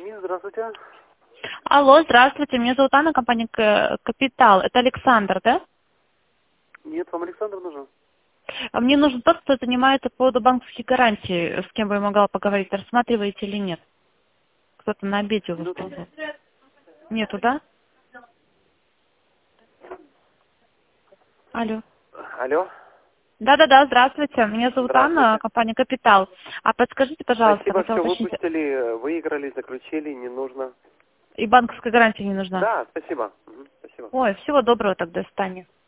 Мисс, здравствуйте. Алло, здравствуйте, меня зовут Анна, компания Капитал. Это Александр, да? Нет, вам Александр нужен? А мне нужен тот, кто занимается по поводу банковских гарантий, с кем бы я могла поговорить, рассматриваете или нет. Кто-то на обеде у вас Минуту. был. Нету, да? Алло. Алло. Да-да-да, здравствуйте. Меня зовут Анна, Здравствуйте. компания Капитал. А подскажите, пожалуйста, Спасибо, хотела все уточнить, выпустили, выиграли, заключили, не нужно. и банковская гарантия не нужна? Да, спасибо. Спасибо. Ой, всего доброго тогда, Стане.